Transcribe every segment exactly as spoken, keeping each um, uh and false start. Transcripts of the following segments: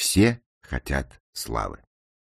Все хотят славы.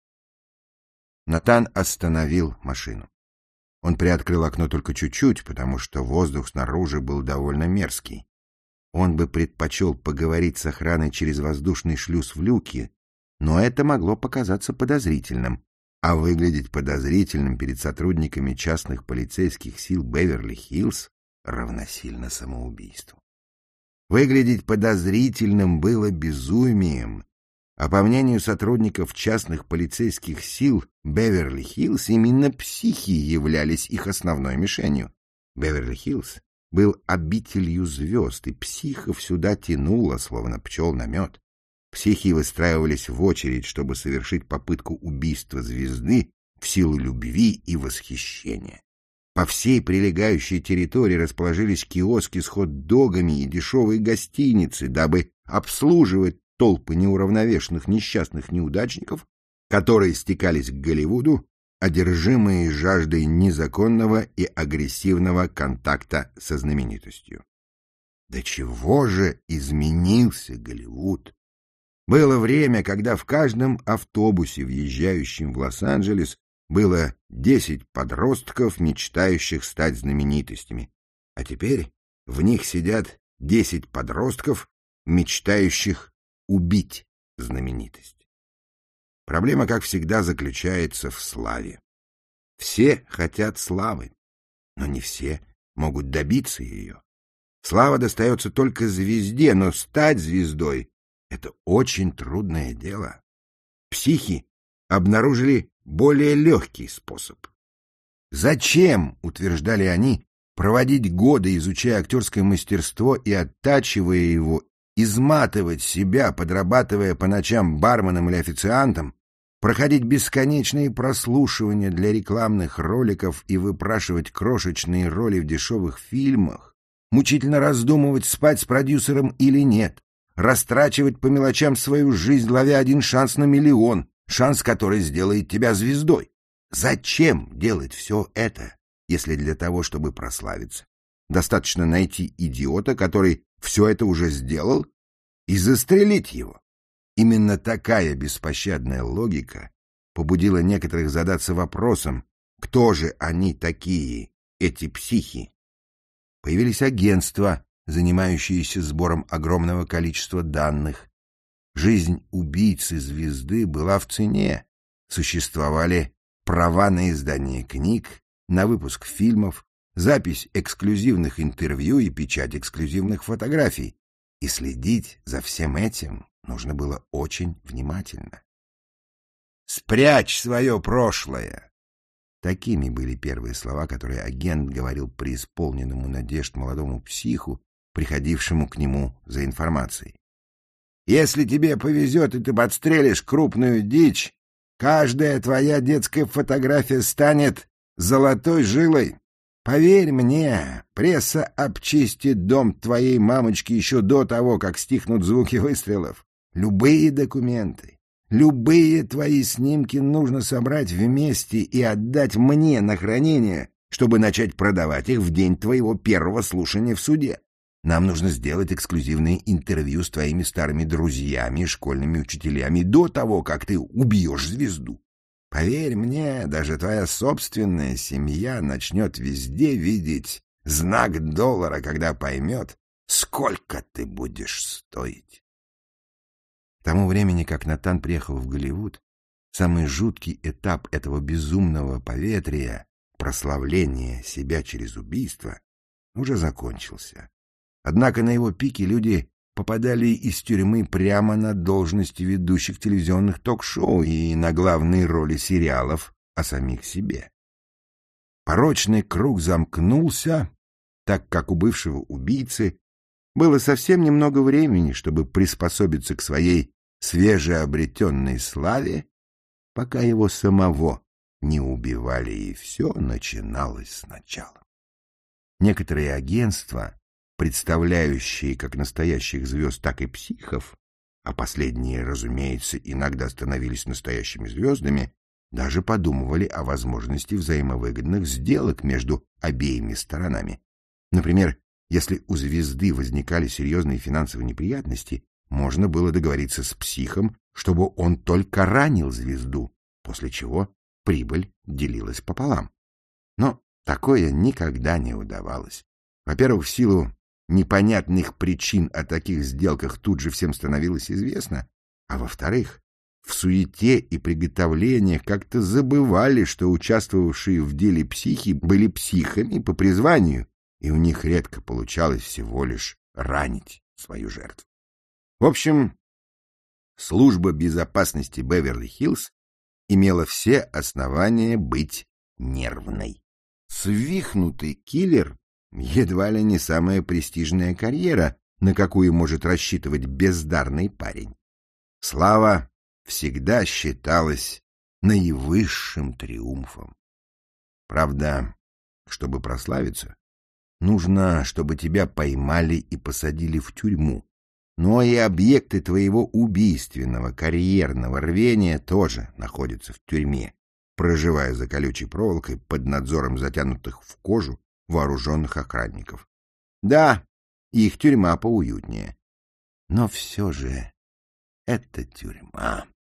Натан остановил машину. Он приоткрыл окно только чуть-чуть, потому что воздух снаружи был довольно мерзкий. Он бы предпочел поговорить с охраной через воздушный шлюз в люке, но это могло показаться подозрительным, а выглядеть подозрительным перед сотрудниками частных полицейских сил Беверли-Хиллз равносильно самоубийству. Выглядеть подозрительным было безумием, а по мнению сотрудников частных полицейских сил Беверли-Хиллз, именно психи являлись их основной мишенью. Беверли-Хиллз был обителью звезд, и психов сюда тянуло, словно пчел на мед. Психи выстраивались в очередь, чтобы совершить попытку убийства звезды в силу любви и восхищения. По всей прилегающей территории расположились киоски с хот-догами и дешевые гостиницы, дабы обслуживать толпы неуравновешенных несчастных неудачников, которые стекались к Голливуду, одержимые жаждой незаконного и агрессивного контакта со знаменитостью. До чего же изменился Голливуд? Было время, когда в каждом автобусе, въезжающем в Лос-Анджелес, было десять подростков, мечтающих стать знаменитостями, а теперь в них сидят десять подростков, мечтающих убить знаменитость. Проблема, как всегда, заключается в славе. Все хотят славы, но не все могут добиться ее. Слава достается только звезде, но стать звездой — это очень трудное дело. Психи обнаружили более легкий способ. Зачем, утверждали они, проводить годы, изучая актерское мастерство и оттачивая его, изматывать себя, подрабатывая по ночам барменом или официантом, проходить бесконечные прослушивания для рекламных роликов и выпрашивать крошечные роли в дешевых фильмах, мучительно раздумывать, спать с продюсером или нет, растрачивать по мелочам свою жизнь, ловя один шанс на миллион, шанс, который сделает тебя звездой. Зачем делать все это, если для того, чтобы прославиться, достаточно найти идиота, который все это уже сделал, и застрелить его? Именно такая беспощадная логика побудила некоторых задаться вопросом, кто же они такие, эти психи. Появились агентства, занимающиеся сбором огромного количества данных. Жизнь убийцы звезды была в цене. Существовали права на издание книг, на выпуск фильмов, запись эксклюзивных интервью и печать эксклюзивных фотографий. И следить за всем этим нужно было очень внимательно. «Спрячь свое прошлое!» Такими были первые слова, которые агент говорил преисполненному надежд молодому психу, приходившему к нему за информацией. «Если тебе повезет, и ты подстрелишь крупную дичь, каждая твоя детская фотография станет золотой жилой. Поверь мне, пресса обчистит дом твоей мамочки еще до того, как стихнут звуки выстрелов. Любые документы, любые твои снимки нужно собрать вместе и отдать мне на хранение, чтобы начать продавать их в день твоего первого слушания в суде. Нам нужно сделать эксклюзивные интервью с твоими старыми друзьями и школьными учителями до того, как ты убьешь звезду. Поверь мне, даже твоя собственная семья начнет везде видеть знак доллара, когда поймет, сколько ты будешь стоить». К тому времени, как Натан приехал в Голливуд, самый жуткий этап этого безумного поветрия, прославления себя через убийство, уже закончился. Однако на его пике люди попадали из тюрьмы прямо на должности ведущих телевизионных ток-шоу и на главные роли сериалов о самих себе. Порочный круг замкнулся, так как у бывшего убийцы было совсем немного времени, чтобы приспособиться к своей свежеобретенной славе, пока его самого не убивали, и все начиналось сначала. Некоторые агентства, представляющие как настоящих звезд, так и психов, а последние, разумеется, иногда становились настоящими звездами, даже подумывали о возможности взаимовыгодных сделок между обеими сторонами. Например, если у звезды возникали серьезные финансовые неприятности, можно было договориться с психом чтобы он только ранил звезду, после чего прибыль делилась пополам. Но такое никогда не удавалось. Во-первых, в силу непонятных причин о таких сделках тут же всем становилось известно, а во-вторых, в суете и приготовлениях как-то забывали, что участвовавшие в деле психи были психами по призванию, и у них редко получалось всего лишь ранить свою жертву. В общем, служба безопасности Беверли-Хиллз имела все основания быть нервной. Свихнутый киллер едва ли не самая престижная карьера, на какую может рассчитывать бездарный парень. Слава всегда считалась наивысшим триумфом. Правда, чтобы прославиться, нужно, чтобы тебя поймали и посадили в тюрьму. Но и объекты твоего убийственного карьерного рвения тоже находятся в тюрьме, проживая за колючей проволокой под надзором затянутых в кожу вооруженных охранников. Да, их тюрьма поуютнее. Но все же это тюрьма.